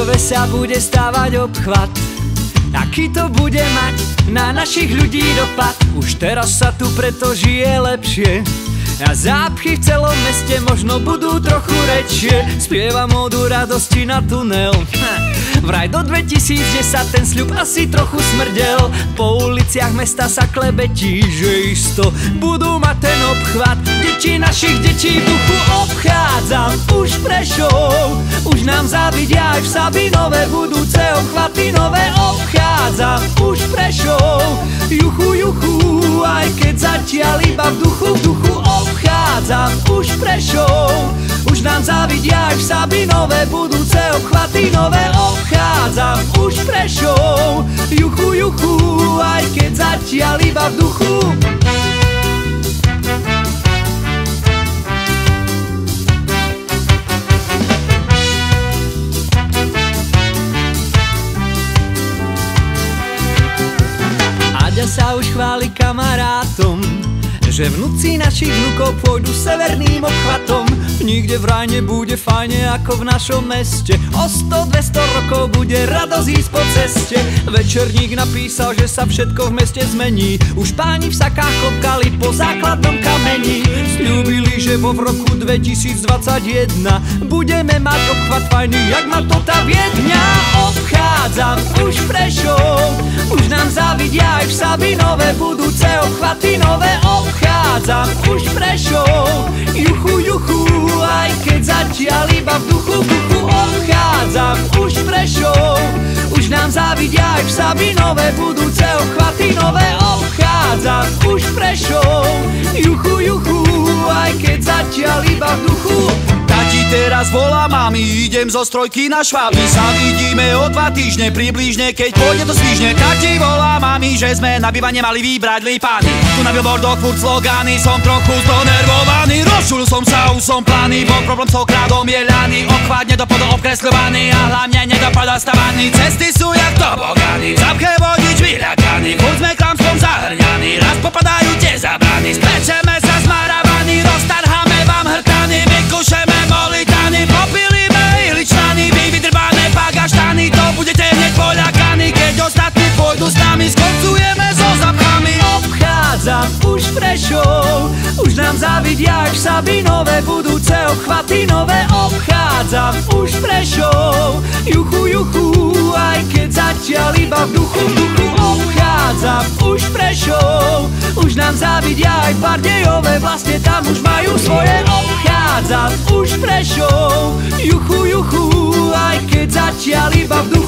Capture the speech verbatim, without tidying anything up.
Prvé sa bude stávať obchvat. Aký to bude mať na našich ľudí dopad? Už teraz sa tu preto žije lepšie a zápchy v celom meste možno budú trochu rečšie. Spievam odu radosti na tunel. Vraj do dvetisícdesať ten sľub asi trochu smrdel. Po uliciach mesta sa klebetí, že isto budú mať ten obchvat. Deti našich detí v duchu obchádzam už Prešov. Už nám zavidia aj v Sabinove budúce obchvaty nové. Obchádzam už Prešov. Juchu, juchu, aj keď zatiaľ iba v duchu, v duchu obchádzam už Prešov. Už nám zavidia aj v Sabinove budúce obchvaty nové. Obchádzam už Prešov. Juchu, juchu, aj keď zatiaľ iba v duchu. Aďa sa už chváli kamarátom, že vnúci našich vnukov pôjdu severným obchvatom. Nikde vraj nebude fajne ako v našom meste. O sto dvesto rokov bude radosť ísť po ceste. Večerník napísal, že sa všetko v meste zmení. Už páni v sakách klopkali po základnom kameni. Sľúbili, že vo v roku dvetisícdvadsaťjeden budeme mať obchvat fajný, jak má to tá Viedňa. Obchádzam už Prešov. Už nám zavidia aj v Sabinove budúce obchvaty nové. Obchádzam už Prešov. Juchu, juchu, aj keď zatiaľ iba v duchu, v duchu. Obchádzam už Prešov. Už nám zavidia aj v Sabinove budúce obchvaty nové. Obchádzam už Prešov. Juchu, juchu, aj keď zatiaľ iba v duchu. Tati teraz volá mami, idem zo strojky na Šváby. Sa vidíme o dva týždne, približne, keď pôjde to svižne. Tati volá mami, že sme na bývanie mali vybrať lípány. Tu na billboardoch furt slogány, som trochu zdonervovaný. Rozčulil som sa, už som plány, bol problém s okradom je ľaný. Obchvat nedopadol obkresľovaný a hlavne nedopadol stavaný. Cesty sú jak tobogány, zapche vodič vyľakaný. Furt sme klamstvom zahrňaní, raz popadajú tie zabrany. Sprečeme sa zmaravaní, roztarháme vám hrtany. Vykušeme molitany, popilíme ihličnany. Vy vydrbané pagaštany, to budete hneď poľakaní. Keď ostatní pôjdu s nami, skoncujeme so zapchami. Obchádzam už Prešov. Už nám zavidia aj v Sabinove budúce obchvaty nové. Obchádzam už Prešov. Juchu, juchu, aj keď zatiaľ iba v duchu, v duchu. Obchádzam už Prešov. Už nám zavidia aj v Bardejove, vlastne tam už majú svoje. Obchádzam už Prešov. Juchu, juchu, aj keď zatiaľ iba v duchu.